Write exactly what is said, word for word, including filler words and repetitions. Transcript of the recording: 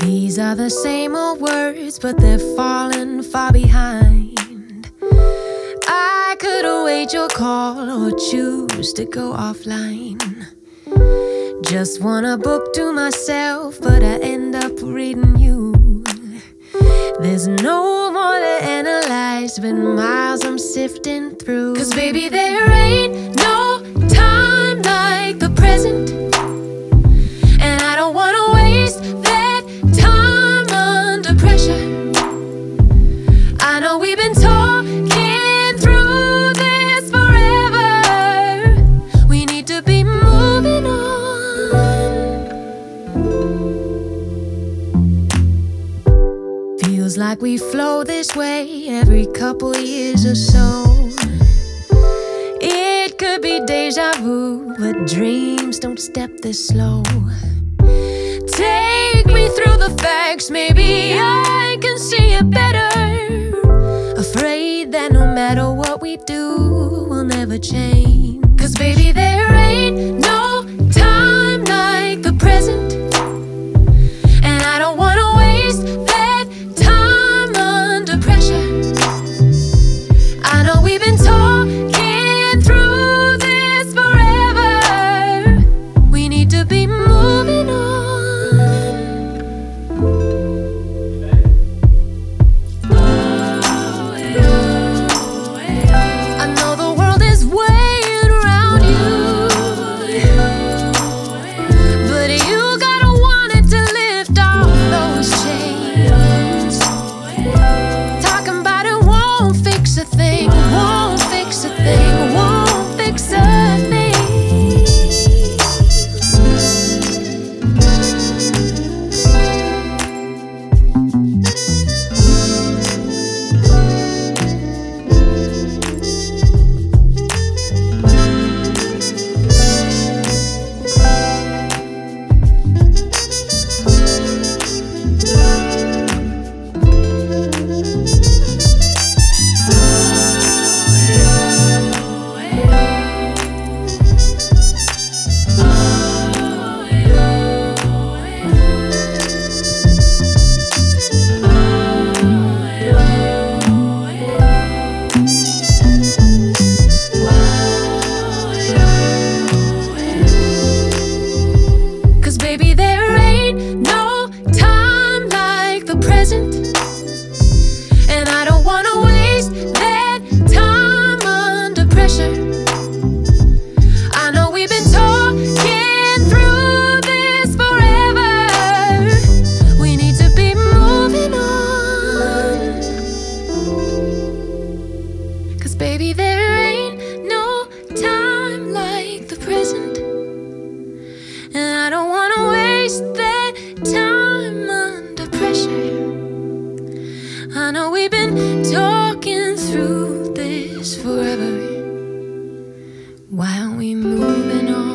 These are the same old words, but they're falling far behind. I could await your call or choose to go offline. Just want a book to myself, but I end up reading you. There's no more to analyze, been miles I'm sifting through. Cause baby, there ain't no time like the present, and I don't wanna waste that time under pressure. I know we've been talking through this forever. We need to be moving on. Feels like we flow this way every couple years or so. It could be deja vu, but dreams don't step this slow. Take me through the facts, maybe I can see it better. Afraid that no matter what we do, we'll never change. Cause baby, there ain't no time like the present, and I don't wanna waste that time under pressure. I know we've been talking through this forever. We need to be moving on. And I don't wanna waste that time under pressure. I know we've been talking through this forever. We need to be moving on. Cause baby, there ain't no time like the present, and I don't wanna waste that time under pressure. I know we've been talking through this forever. Why aren't we moving on?